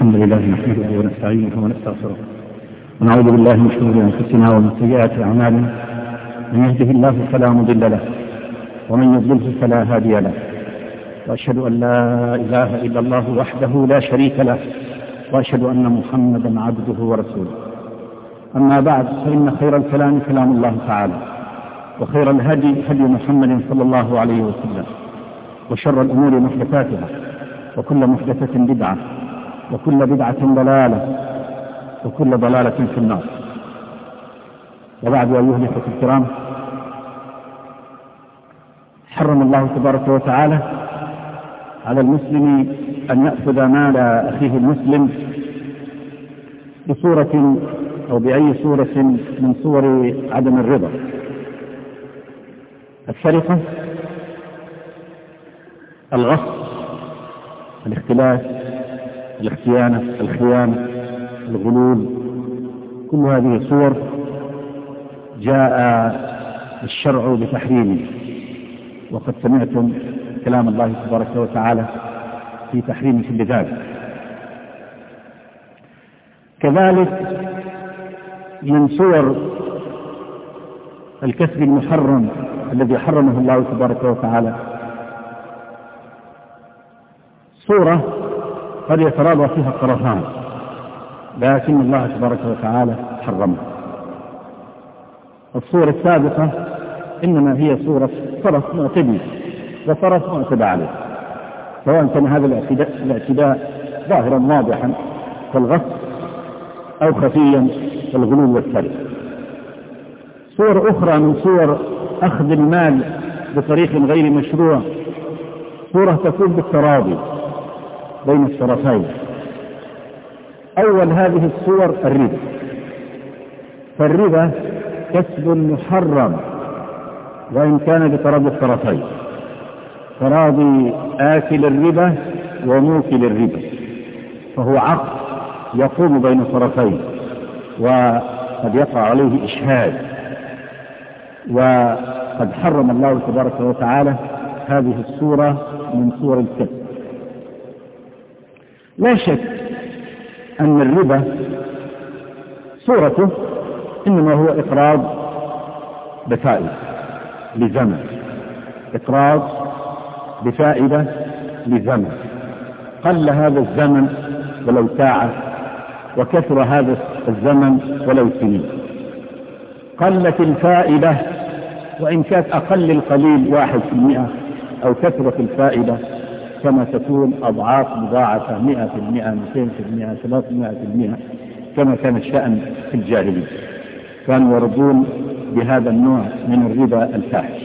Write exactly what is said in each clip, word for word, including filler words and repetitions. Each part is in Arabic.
الحمد لله نحمده ونستعينه ونستغفره ونعوذ بالله من شرور أنفسنا ومن سيئات أعمالنا، من يهده الله فلا مضل له ومن يضلل فلا هادي له، وأشهد أن لا إله إلا الله وحده لا شريك له، وأشهد أن محمدا عبده ورسوله. أما بعد، فإن خير الكلام كلام الله تعالى، وخير الهدي هدي محمد صلى الله عليه وسلم، وشر الأمور محدثاتها، وكل محدثة بدعة، وكل بدعة ضلالة، وكل ضلالة في النار. وبعد، أيها الإخوة الكرام، حرم الله تبارك وتعالى على المسلم أن يأخذ مال أخيه المسلم بصورة أو بأي صورة من صور عدم الرضا: السرقة، الغصب، الاختلاس، الاختيانة، الخيانة، الغلول. كل هذه صور جاء الشرع بتحريمه، وقد سمعتم كلام الله تبارك وتعالى في تحريم كل ذلك. كذلك من صور الكسب المحرم الذي حرمه الله تبارك وتعالى صورة قد يتراضى فيها الطرفان، لكن الله تبارك وتعالى حرمها. الصورة السابقة إنما هي صورة طرف معتدي وطرف معتدى عليه، سواء كان هذا الاعتداء, الاعتداء ظاهرا واضحا كالغصب أو خفيا كالغلول والسرقة. صور أخرى من صور أخذ المال بطريق غير مشروع، صورة تكون بالتراضي بين الطرفين. أول هذه الصور الربا، فالربا كسب محرم وإن كان بتراضي الطرفين، تراضي آكل الربا وموكل الربا، فهو عقد يقوم بين الطرفين وقد يقع عليه إشهاد، وقد حرم الله تبارك وتعالى هذه الصورة من صور الكسب. لا شك أن الربا صورته إنما هو إقراض بفائدة لزمن، إقراض بفائدة لزمن، قل هذا الزمن ولو ساعة، وكثر هذا الزمن ولو سنين. قلت الفائدة وإن كانت أقل القليل واحد في المئة، أو كثرة الفائدة كما تكون أضعاف مضاعفة مئة في المئة، مئتين في المئة، ثلاثمائة في المئة، كما كان الشأن في الجاهلية، كانوا يرضون بهذا النوع من الربا الفاحش.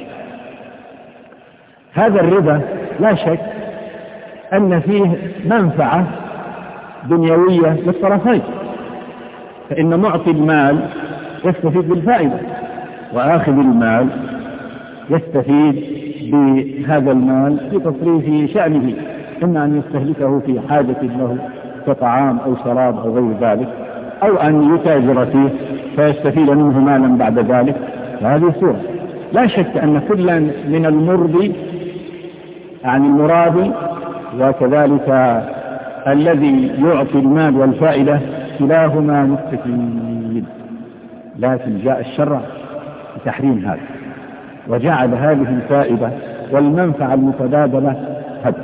هذا الربا لا شك أن فيه منفعة دنيوية للطرفين، فإن معطي المال يستفيد بالفائدة، وآخذ المال يستفيد بهذا المال في تصريف شأنه، إما أن يستهلكه في حاجة له كطعام أو شراب أو غير ذلك، أو أن يتاجر فيه فيستفيد منه مالا بعد ذلك. وهذه صورة لا شك أن كل من المرضي عن المراد وكذلك الذي يعطي المال والفائدة كلاهما مستفيد، لكن جاء الشرع بتحريم هذا، وجعل هذه الفائدة والمنفعة المتبادلة هدف.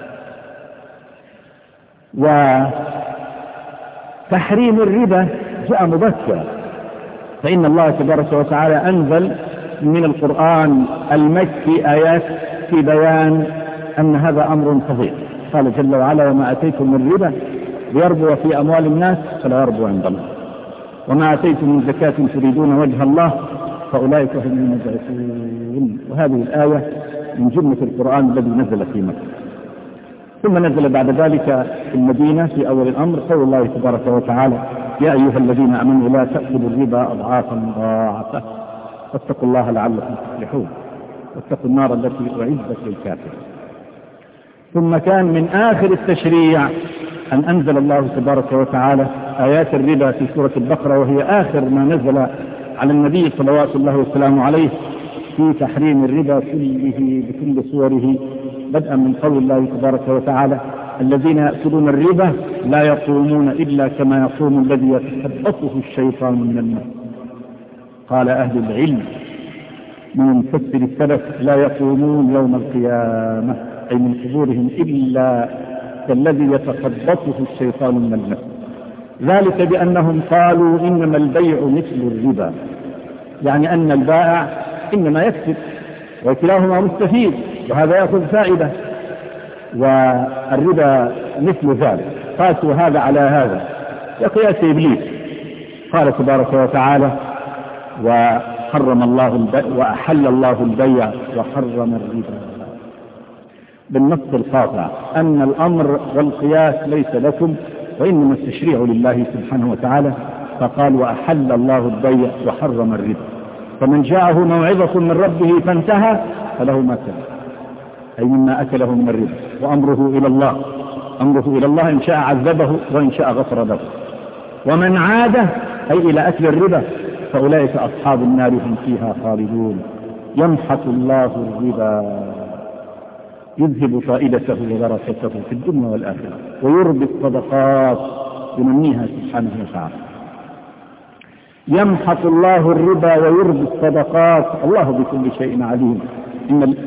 وتحريم الربا جاء مبكرا، فإن الله تبارك وتعالى أنزل من القرآن المكي آيات في بيان أن هذا أمر فظيع. قال جل وعلا: وما أتيتم من ربا ليربو في أموال الناس فلا يربو عند الله، وما أتيتم من زكاة تريدون وجه الله فأولئك هم المضعفون. وهذه الآية من جملة القرآن الذي نزل في مكة. ثم نزل بعد ذلك في المدينة في أول الأمر قول الله تبارك وتعالى: يا أيها الذين آمنوا لا تأكلوا الربا أضعافا مضاعفة واتقوا الله لعلكم تفلحون واتقوا النار التي أعدت للكافرين. ثم كان من آخر التشريع أن أنزل الله تبارك وتعالى آيات الربا في سورة البقرة، وهي آخر ما نزل على النبي صلوات الله وسلامه عليه في تحريم الربا كله بكل صوره، بدءا من قول الله تبارك وتعالى: الذين يأكلون الربا لا يقومون إلا كما يقوم الذي يتخبطه الشيطان من المس. قال أهل العلم من مفسر السلف لا يقومون يوم القيامة أي من قبورهم إلا كالذي يتخبطه الشيطان من المس، ذلك بأنهم قالوا إنما البيع مثل الربا، يعني أن البائع إنما يكسب وكلاهما مستفيد، وهذا يأخذ فائدة، والربا مثل ذلك. قاسوا هذا على هذا يقياس إبليس. قال تبارك وتعالى وحرم الله البيع وأحل الله البيع وحرم الربا، بالنص القاطع أن الأمر والقياس ليس لكم وإنما التشريع لله سبحانه وتعالى، فقال وأحل الله البيع وحرم الربا، فمن جاءه موعظة من ربه فانتهى فله ما سلف، أي مما أكله من الربا، وأمره إلى الله، أمره إلى الله إن شاء عذبه وإن شاء غفر له. ومن عاد أي إلى أكل الربا فأولئك أصحاب النار هم فيها خالدون. يمحق الله الربا يذهب فائدته وبركته في الدنيا والآخرة ويربي الصدقات بمنها سبحانه وتعالى. يمحق الله الربا ويربي الصدقات، الله بكل شيء عليم. إن ال...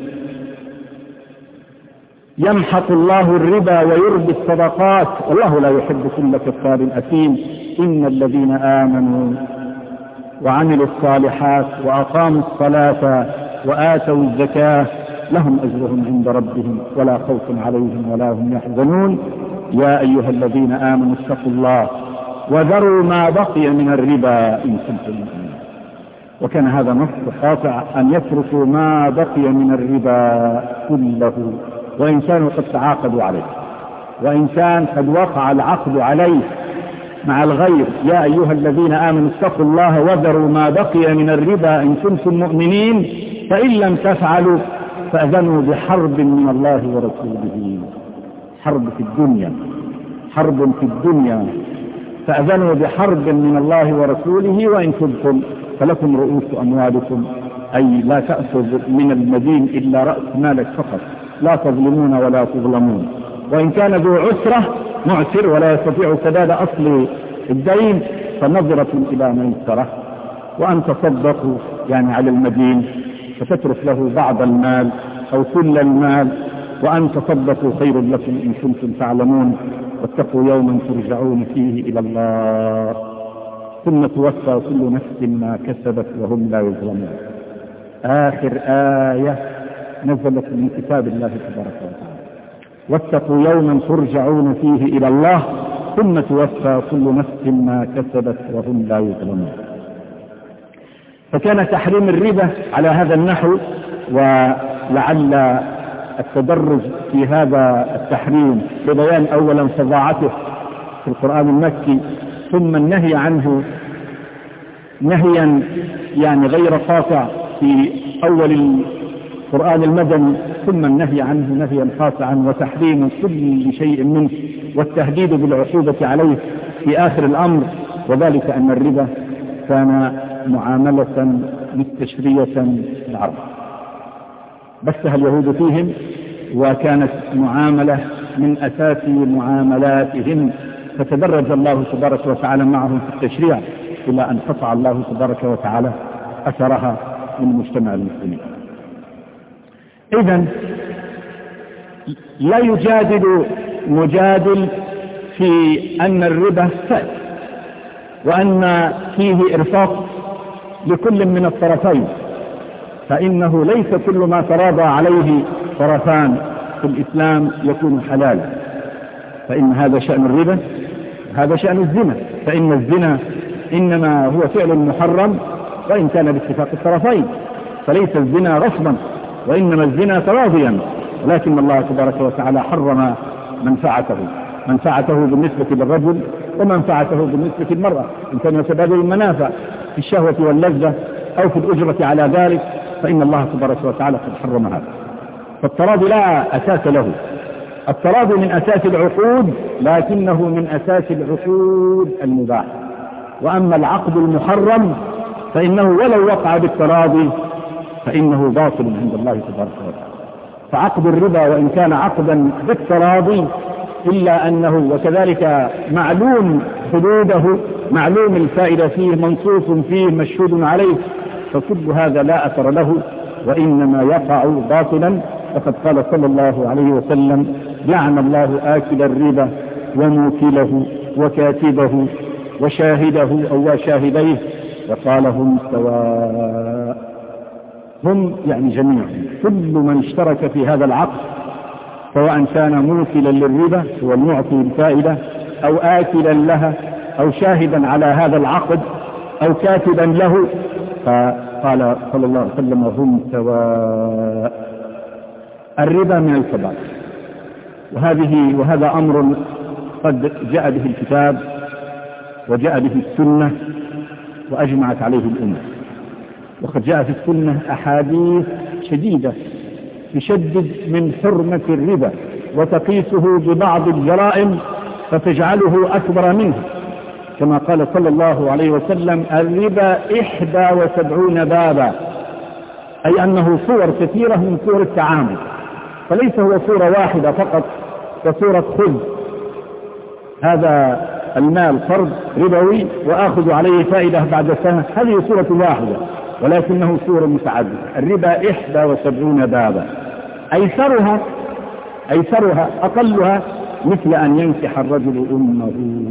يمحق الله الربا ويربي الصدقات والله لا يحب كل كفار أثيم. إن الذين آمنوا وعملوا الصالحات وأقاموا الصلاة وآتوا الزكاة لهم أجرهم عند ربهم ولا خوف عليهم ولا هم يحزنون. يا أيها الذين آمنوا اتقوا الله وذروا ما بقي من الربا إن كنتم مؤمنين. وكان هذا نص قاطع أن يتركوا ما بقي من الربا كله، وإن كانوا قد تعاقدوا عليه، وإن كان قد وقع العقد عليه مع الغير. يا أيها الذين آمنوا اتقوا الله وذروا ما بقي من الربا إن كنتم مؤمنين، فإن لم تفعلوا فأذنوا بحرب من الله ورسوله. حرب في الدنيا، حرب في الدنيا، فأذنوا بحرب من الله ورسوله. وإن كنتم فلكم رؤوس أموالكم، أي لا تأخذ من المدين إلا رأس مالك فقط، لا تظلمون ولا تظلمون. وإن كان ذو عسرة معسر ولا يستطيع سداد أصل الدين فنظرة إلى ميسرة. وأن تصدقوا يعني على المدين فتترك له بعض المال أو كل المال، وأن تصدقوا خير لكم إن كنتم تعلمون. واتقوا يوما ترجعون فيه إلى الله ثم توفى كل نفس ما كسبت وهم لا يظلمون. آخر آية نزلت من كتاب الله تبارك وتعالى. واتقوا يوما ترجعون فيه إلى الله ثم توفى كل نفس ما كسبت وهم لا يظلمون. فكان تحريم الربا على هذا النحو، ولعل التدرج في هذا التحريم ببيان أولا فظاعته في القرآن المكي، ثم النهي عنه نهيا يعني غير قاطع في أول القرآن المدني، ثم النهي عنه نهيا قاطعا وتحريم كل شيء منه والتهديد بالعقوبة عليه في آخر الأمر. وذلك أن الربا كان معاملة مستشرية العرب بثها اليهود فيهم، وكانت معاملة من أساس معاملاتهم، فتدرج الله تبارك وتعالى معهم في التشريع إلى أن قطع الله تبارك وتعالى أثرها من مجتمع المسلمين. إذن لا يجادل مجادل في أن الربا فاسد وأن فيه إرفاق لكل من الطرفين، فإنه ليس كل ما تراضى عليه طرفان في الإسلام يكون حلالا، فإن هذا شأن الربا، هذا شأن الزنا، فإن الزنا إنما هو فعل محرم وإن كان باتفاق الطرفين، فليس الزنا غصبا وإنما الزنا تراضيا، ولكن الله تبارك وتعالى حرم منفعته منفعته بالنسبة للرجل ومنفعته بالنسبة للمرأة، إن كان يتبادل المنافع في الشهوة واللذة أو في الأجرة على ذلك، فإن الله تبارك وتعالى قد حرم هذا. فالتراضي لا أساس له، التراضي من أساس العقود، لكنه من أساس العقود المباح. وأما العقد المحرم فإنه ولو وقع بالتراضي فإنه باطل عند الله تبارك وتعالى. فعقد الربا وإن كان عقدا بالتراضي إلا أنه وكذلك معلوم حدوده، معلوم الفائدة فيه، منصوص فيه، مشهود عليه، فكل هذا لا أثر له وإنما يقع باطلا. وقد قال صلى الله عليه وسلم: لعن الله آكل الربا وموكله وكاتبه وشاهده أو وشاهديه، وقال هم سواء. هم يعني جميعا، كل من اشترك في هذا العقد، سواء كان موكلا للربا هو المعطي الفائدة، أو آكلا لها، أو شاهدا على هذا العقد، أو كاتبا له، فقال صلى الله عليه وسلم: هم سواء. الربا من الكبائر، وهذه وهذا أمر قد جاء به الكتاب وجاء به السنة وأجمعت عليه الأمة. وقد جاء في السنة أحاديث شديدة تشدد من حرمة الربا وتقيسه ببعض الجرائم فتجعله أكبر منه، كما قال صلى الله عليه وسلم: الربا إحدى وسبعون بابا، أي أنه صور كثيرة من صور التعامل، فليس هو صورة واحدة فقط كصورة خذ هذا المال قرض ربوي وآخذ عليه فائدة بعد سنة، هذه صورة واحدة، ولكنه صورة متعددة. الربا إحدى وسبعون بابا، أيسرها أيسرها أقلها مثل أن ينكح الرجل أمه،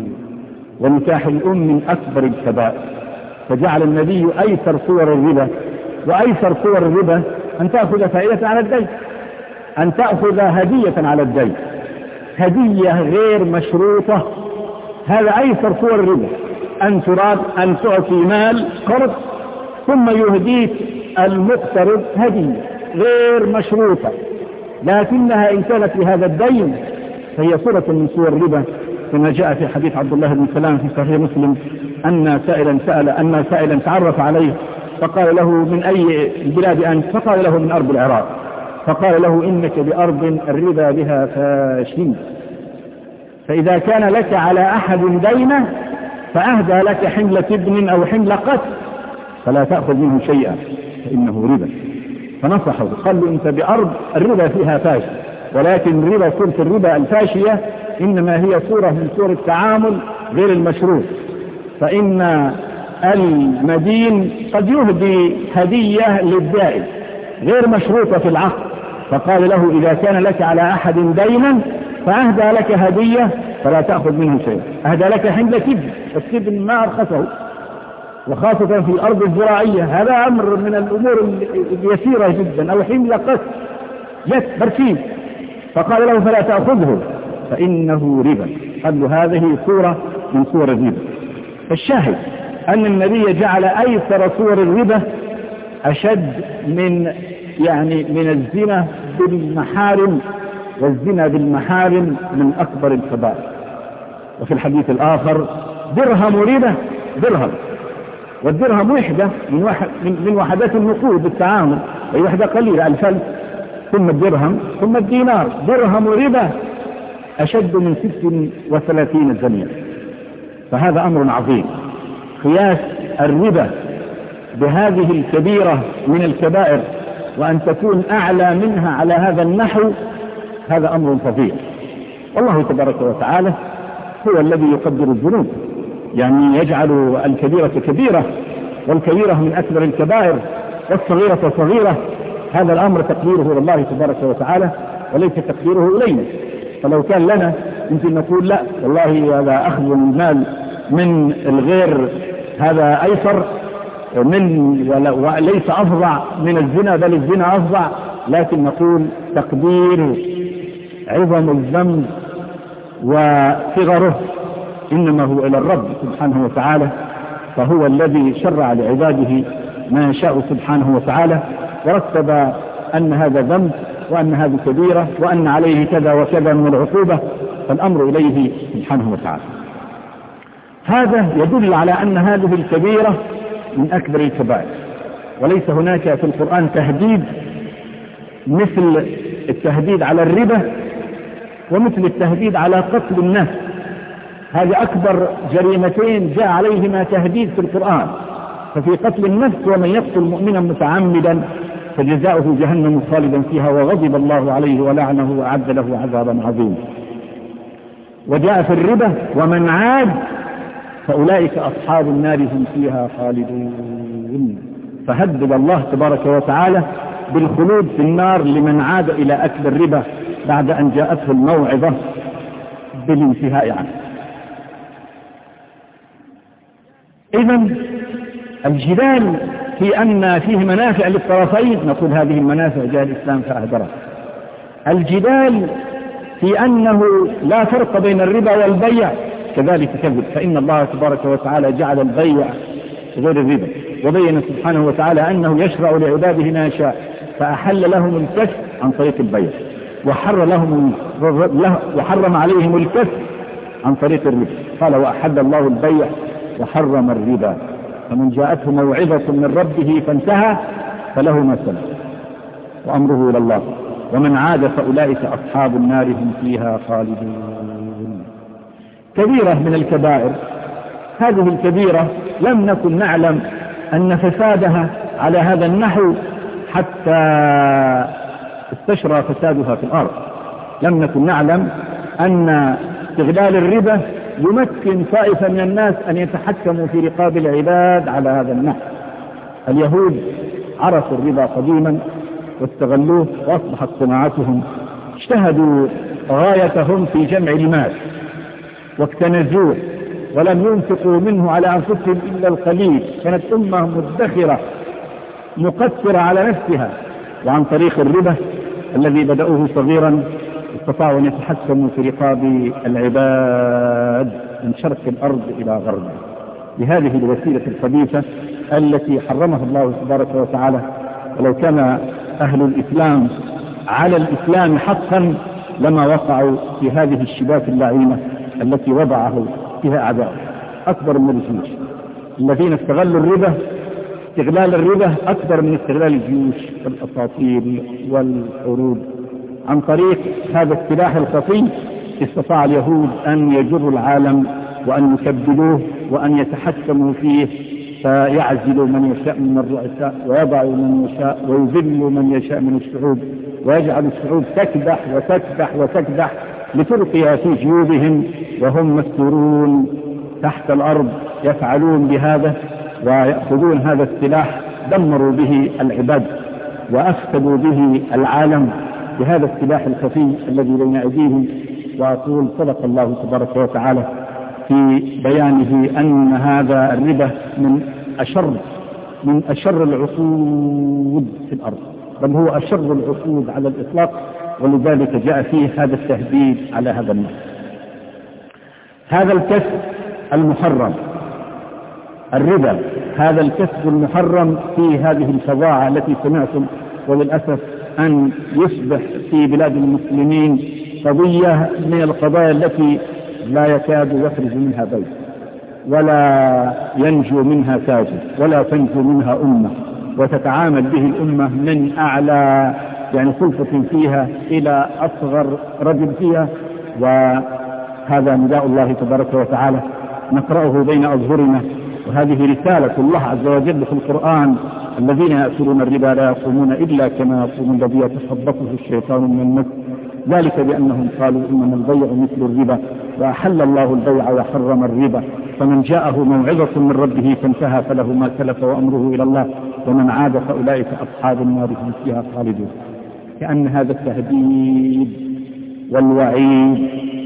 ونكاح الأم من أكبر الكبائر، فجعل النبي أيسر صور الربا وأيسر صور الربا أن تأخذ فائدة على الدين، أن تأخذ هدية على الدين، هدية غير مشروطة، هذا أيسر صور الربا، أن تراد أن تعطي مال قرض ثم يهديك المقترض هدية غير مشروطة، لكنها إن كانت لهذا الدين فهي صورة من صور الربا، كما جاء في حديث عبد الله بن سلام في صحيح مسلم أن سائلا سأل أن سائلا تعرف عليه فقال له: من أي البلاد أنت؟ فقال له: من أرض العراق. فقال له: إنك بأرض الربا بها فاشل، فإذا كان لك على أحد دينه فأهدى لك حملة ابن أو حملة قتل فلا تأخذ منه شيئا فإنه ربا. فنصحه، قال له: أنت بأرض الربا فيها فاشل، ولكن ربا صورة الربا الفاشية إنما هي صورة من صور التعامل غير المشروط، فإن المدين قد يهدي هدية للدائن غير مشروطة في العقد، فقال له: إذا كان لك على أحد دينا فأهدى لك هدية فلا تأخذ منه شيء، أهدى لك حملة كبن، الكبن ما أرخصه، وخاصة في الأرض الزراعية هذا أمر من الأمور اليسيرة جدا، أو حملة قس يس برسيم، فقال له: فلا تأخذه فإنه ربا. قال له: هذه صورة من صور الربا. الشاهد أن النبي جعل أيسر صور الربا أشد من يعني من الزنا بالمحارم، والزنا بالمحارم من أكبر الكبائر. وفي الحديث الآخر: درهم ربا درهم، والدرهم وحدة من, واحد من وحدات النقود بالتعامل، أي وحدة قليلة، الفلس ثم الدرهم ثم الدينار، درهم ربا أشد من ست وثلاثين زنية. فهذا أمر عظيم، قياس الربا بهذه الكبيرة من الكبائر وأن تكون أعلى منها على هذا النحو، هذا أمر فظيع. والله تبارك وتعالى هو الذي يقدر الذنوب، يعني يجعل الكبيرة كبيرة والكبيرة من أكبر الكبائر والصغيرة صغيرة، هذا الأمر تقديره لله تبارك وتعالى وليس تقديره إلينا. فلو كان لنا يمكن نقول: لا والله هذا أخذ المال من الغير هذا أيسر من وليس أفظع من الزنا، بل الزنا أفظع، لكن نقول تقدير عظم الذنب وصغره إنما هو إلى الرب سبحانه وتعالى، فهو الذي شرع لعباده ما يشاء سبحانه وتعالى، ورتب أن هذا ذنب وأن هذه كبيرة وأن عليه كذا وكذا من العقوبة، فالأمر إليه سبحانه وتعالى. هذا يدل على أن هذه الكبيرة من أكبر الكبائر، وليس هناك في القرآن تهديد مثل التهديد على الربا ومثل التهديد على قتل النفس. هذه أكبر جريمتين جاء عليهما تهديد في القرآن. ففي قتل النفس: ومن يقتل مؤمنا متعمدا فجزاؤه جهنم خالدا فيها وغضب الله عليه ولعنه وأعد له عذابا عظيما. وجاء في الربا ومن عاد فأولئك أصحاب النار هم فيها خالدون. فهدد الله تبارك وتعالى بالخلود في النار لمن عاد إلى أكل الربا بعد أن جاءته الموعظة بالانتهاء عنه. إذن الجدال في أن فيه منافع للطرفين، نقول هذه المنافع جاء الإسلام فأهدرها. الجدال في أنه لا فرق بين الربا والبيع كذلك كذب، فإن الله تبارك وتعالى جعل البيع غير الربا، وبين سبحانه وتعالى أنه يشرع لعباده ما يشاء، فأحل لهم الكسب عن طريق البيع، وحر لهم وحرم عليهم الكسب عن طريق الربا. قال وأحل الله البيع وحرم الربا، فمن جاءته موعظة من ربه فانتهى فله ما سلف وأمره إلى الله، ومن عاد فأولئك أصحاب النار هم فيها خالدون. كبيرة من الكبائر، هذه الكبيرة لم نكن نعلم أن فسادها على هذا النحو حتى استشرى فسادها في الأرض. لم نكن نعلم أن استغلال الربا يمكن طائفة من الناس أن يتحكموا في رقاب العباد على هذا النحو. اليهود عرفوا الربا قديما واستغلوه، وأصبحت صناعتهم، اجتهدوا غايتهم في جمع المال واكتنزوه ولم ينفقوا منه على أنفسهم إلا القليل. كانت أمة مدخرة مقصرة على نفسها، وعن طريق الربا الذي بدأوه صغيرا استطاعوا أن يتحكموا في رقاب العباد من شرق الأرض إلى غرب بهذه الوسيلة الخبيثة التي حرمها الله تبارك وتعالى. ولو كان أهل الإسلام على الإسلام حقا لما وقعوا في هذه الشباك اللعينة التي وضعه فيها أعداء أكبر من الجيوش. الذين استغلوا الربا استغلال الربا أكبر من استغلال الجيوش والأساطيل والحروب. عن طريق هذا السلاح الخفي استطاع اليهود أن يجروا العالم وأن يكبلوه وأن يتحكموا فيه، فيعزلوا من يشاء من الرؤساء ويضعوا من يشاء ويذلوا من يشاء من الشعوب، ويجعل الشعوب تكدح وتكدح وتكدح لتلقي في جيوبهم وهم مستورون تحت الأرض يفعلون بهذا ويأخذون هذا السلاح. دمروا به العباد وأفسدوا به العالم بهذا السلاح الخفي الذي بين أيديهم. وأقول صدق الله تبارك وتعالى في بيانه أن هذا الربا من أشر من أشر العقود في الأرض، بل هو أشر العقود على الإطلاق، ولذلك جاء فيه هذا التهديد على هذا النحو. هذا الكسب المحرم الربا، هذا الكسب المحرم في هذه الفظاعة التي سمعتم، وللأسف أن يصبح في بلاد المسلمين قضية من القضايا التي لا يكاد يخرج منها بيت ولا ينجو منها تاجر ولا تنجو منها أمة، وتتعامل به الأمة من أعلى يعني سلطة فيها إلى أصغر رجل فيها. وهذا نداء الله تبارك وتعالى نقرأه بين أظهرنا، وهذه رسالة الله عز وجل في القرآن: الذين يأكلون الربا لا يقومون إلا كما يقوم الذي يتخبطه الشيطان من المس، ذلك بأنهم قالوا إنما البيع مثل الربا وأحل الله البيع وحرم الربا، فمن جاءه موعظة من ربه فانتهى فله ما سلف وأمره إلى الله ومن عاد فأولئك أصحاب النار هم فيها خالدون. كأن هذا التهديد والوعيد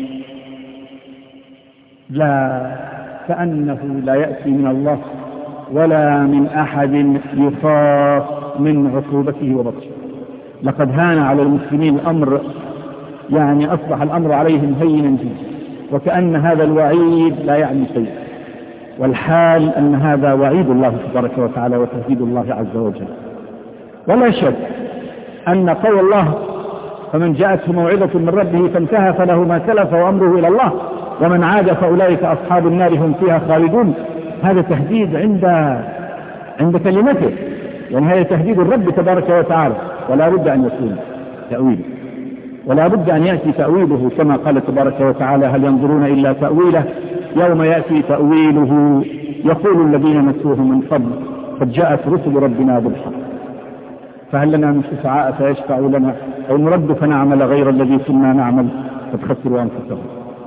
لا كأنه لا يأتي من الله ولا من أحد يخاف من عقوبته وبطشه. لقد هان على المسلمين الأمر، يعني أصبح الأمر عليهم هينا جدا، وكأن هذا الوعيد لا يعني شيء، والحال أن هذا وعيد الله تبارك وتعالى وتهديد الله عز وجل. ولا شك أن قول الله: فمن جاءته موعظة من ربه فانتهى فله ما سلف وأمره إلى الله ومن عاد فأولئك أصحاب النار هم فيها خالدون، هذا تهديد عند عند كلمته، يعني هذا تهديد الرب تبارك وتعالى، ولا بد أن يكون تأويله، ولا بد أن يأتي تأويله كما قال تبارك وتعالى: هل ينظرون إلا تأويله يوم يأتي تأويله يقول الذين نسوه من قبل قد جاءت رسل ربنا بالحق فهل لنا من شفعاء فيشفعوا لنا أو نرد فنعمل غير الذي كنا نعمل قد خسروا أنفسهم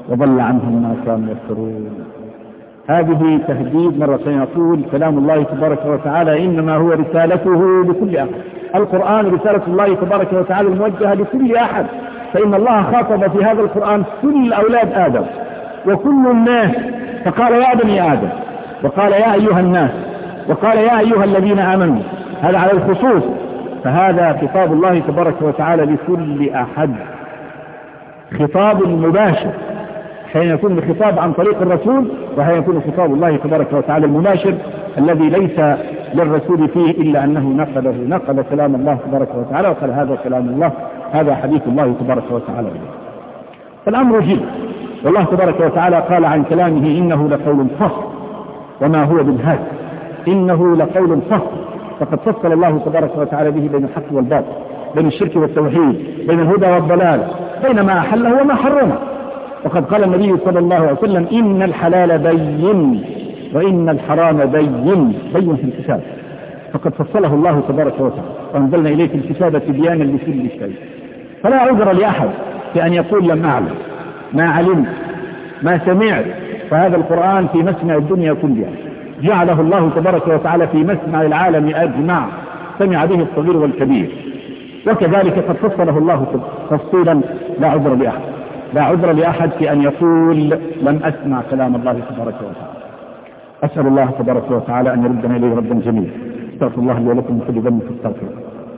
وضل عنهم ما كانوا يفترون. هذه تهديد مرة يقول كلام الله تبارك وتعالى إنما هو رسالته لكل أحد. القرآن رسالة الله تبارك وتعالى الموجهة لكل أحد، فإن الله خاطب في هذا القرآن كل أولاد آدم وكل الناس، فقال يا بني آدم، وقال يا أيها الناس، وقال يا أيها الذين آمنوا، هذا على الخصوص. فهذا خطاب الله تبارك وتعالى لكل أحد، خطاب مباشر، حين يكون الخطاب عن طريق الرسول، وحين يكون خطاب الله تبارك وتعالى المباشر الذي ليس للرسول فيه إلا أنه نقله نقل كلام الله تبارك وتعالى وقال هذا كلام الله، هذا حديث الله تبارك وتعالى. فالأمر جد، والله تبارك وتعالى قال عن كلامه إنه لقول فصل وما هو بالهزل، إنه لقول فصل، فقد فصل الله تبارك وتعالى به بين الحق والباطل، بين الشرك والتوحيد، بين الهدى والضلال، بين ما أحله وما حرمه. وقد قال النبي صلى الله عليه وسلم إن الحلال بين وإن الحرام بين بين في الكتاب، فقد فصله الله تبارك وتعالى وأنزلنا إليك الكتاب تبيانا لكل شيء. فلا عذر لأحد في أن يقول لم أعلم، ما علمت، ما سمعت. فهذا القرآن في مسمع الدنيا كلها، جعله الله تبارك وتعالى في مسمع العالم أجمع، سمع به الصغير والكبير. وكذلك قد فصله الله تفصيلا لا عذر لأحد، لا عذر لأحد في أن يقول لم أسمع كلام الله تبارك وتعالى. أسأل الله تبارك وتعالى أن يردنا إليه ردا جميلا. استغفر الله لي ولكم من كل ذنب فاستغفروه.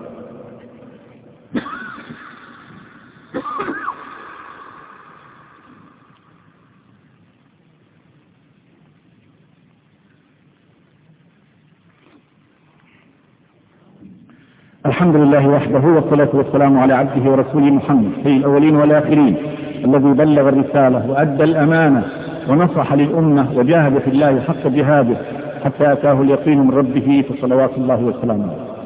الحمد لله وحده، والصلاة والسلام على عبده ورسوله محمد سيد الأولين والآخرين، الذي بلغ الرسالة وأدى الأمانة ونصح للأمة وجاهد في الله حق جهاده حتى أتاه اليقين من ربه، فصلوات الله وسلامه.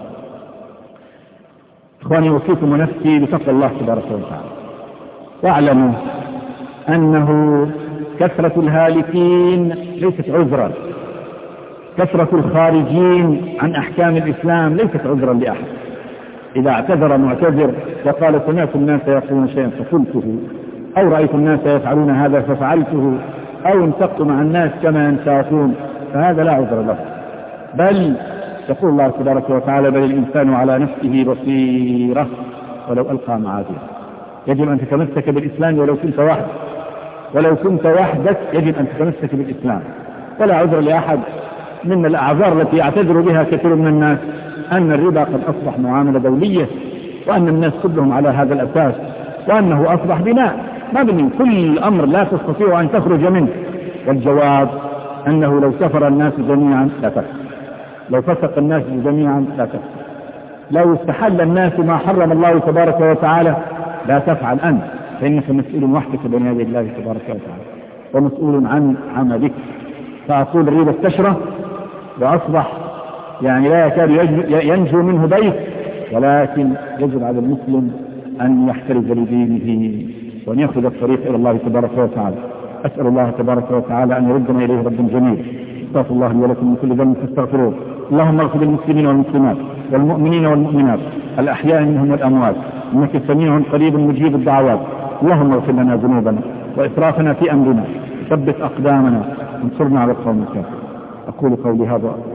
إخواني، أوصيكم ونفسي بتقوى الله تبارك وتعالى، واعلموا أنه كثرة الهالكين ليست عذرا، كثرة الخارجين عن أحكام الإسلام ليست عذرا لأحد. إذا اعتذر معتذر وقال سمعت الناس يقولون شيئا فقلته، أو رأيت الناس يفعلون هذا ففعلته، أو انتقت مع الناس كما ينتقون، فهذا لا عذر له. بل يقول الله تبارك وتعالى بل الإنسان على نفسه بصيرة ولو ألقى معاذيره. يجب أن تتمسك بالإسلام ولو كنت وحدك، ولو كنت وحدك يجب أن تتمسك بالإسلام. ولا عذر لأحد. من الأعذار التي يعتذر بها كثير من الناس أن الربا قد أصبح معاملة دولية، وأن الناس كلهم على هذا الأساس، وأنه أصبح بناء ما بين كل أمر لا تستطيع أن تخرج منه. والجواب أنه لو سفر الناس جميعا لا تفعل، لو فسق الناس جميعا لا تفعل، لو استحل الناس ما حرم الله تبارك وتعالى لا تفعل أنت، فإنك مسؤول وحدك بين يدي الله تبارك وتعالى ومسؤول عن عملك. فأقول الربا استشرى وأصبح يعني لا يكاد ينجو منه بيت، ولكن يجب على المسلم أن يحترز لدينه وأن يأخذ الطريق إلى الله تبارك وتعالى. أسأل الله تبارك وتعالى أن يردنا إليه رد جميل. استغفر الله لي ولكم من كل ذنب فاستغفروه. اللهم اغفر للمسلمين والمسلمات والمؤمنين والمؤمنات الأحياء منهم والأموات، إنك سميع قريب مجيب الدعوات. اللهم اغفر لنا ذنوبنا وإسرافنا في أمرنا، ثبت أقدامنا وانصرنا على القوم الكافرين. أقول قولي هذا